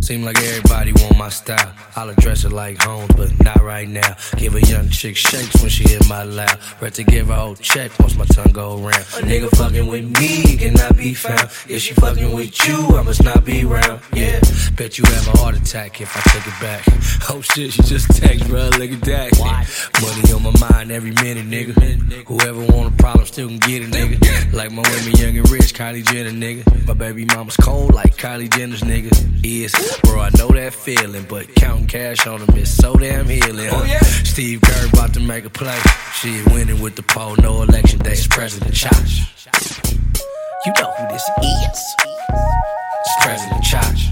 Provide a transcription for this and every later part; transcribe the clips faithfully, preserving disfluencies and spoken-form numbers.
Seem like everybody want my style. I'll address it like Holmes, but not right now. Give a young chick shakes when she hit my loud. Ready to give her a whole check once my tongue go around. A nigga fucking with me cannot be found. If she fucking with you, I must not be around. Yeah, bet you have a heart attack if I take it back. Oh shit, she just text, bro. Look at that. Money on my mind every minute, nigga. Whoever want a problem still can get it, nigga. Like my women young and rich, Kylie Jenner, nigga. My baby mama's cold like Kylie Jenner's, nigga. Is, bro, I know that feeling, but counting cash on them is so damn healing. Huh? Oh, yeah. Steve Kerr about to make a play. She winning with the poll, no election day. It's President Chosh. You know who this is? It's President Chosh.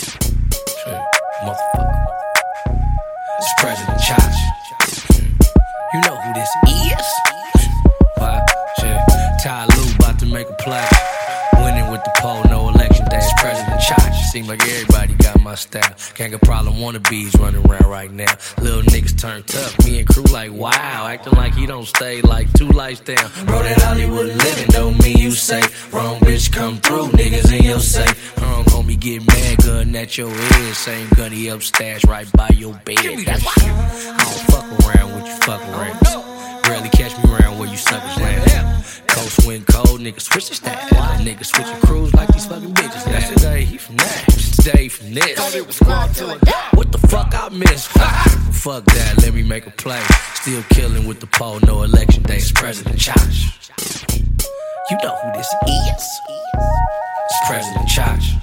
Motherfucker. It's President Chosh. You know who this is? Why? Shit. Ty Lue about to make a play. Winning with the poll, no election day. It's President Chosh. Seem like everybody got my style. Gang of problem wannabes running around right now. Little niggas turned tough. Me and crew like wow, acting like he don't stay like two lights down. Bro, that Hollywood living don't mean you safe. Wrong bitch come through, niggas in your safe. Wrong homie get mad, gun at your head. Same gunny up stash right by your bed. That's why I don't fuck around with you fuck around. Rarely catch me around where you suckers land. Coast wind cold, niggas switch the stat. Niggas switching crews like these fucking bitches. That's today, he from that. Today, he from this. What the fuck I missed? Fuck that, let me make a play. Still killing with the poll, no election day. It's President Chosh. You know who this is? It's President Chosh.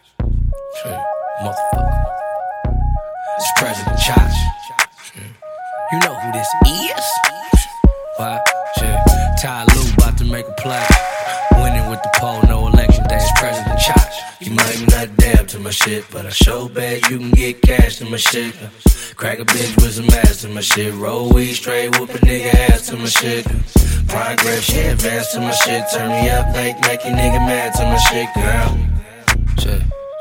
Motherfucker. It's President Chosh. You know who this is? Why? Shit. Ty Lue about to make a play. Winning with the poll, no election day. It's President Chosh. You might not dab to my shit, but I show bet you can get cash to my shit. Crack a bitch with some ass to my shit. Roll weed straight, whoop a nigga ass to my shit. Progress, shit, advance to my shit. Turn me up like make your nigga mad to my shit, girl. Shit.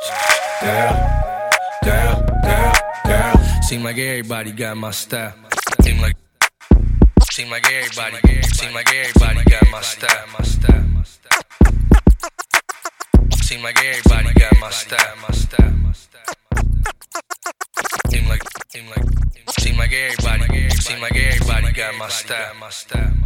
Girl, girl, girl, girl. Seem like everybody got my style. Seem like Seem like everybody, seem like everybody got my style, my style, my style. Seem like everybody got my style, my style, my style. Seem like, seem like, seem like everybody, seem like everybody got my style, my style.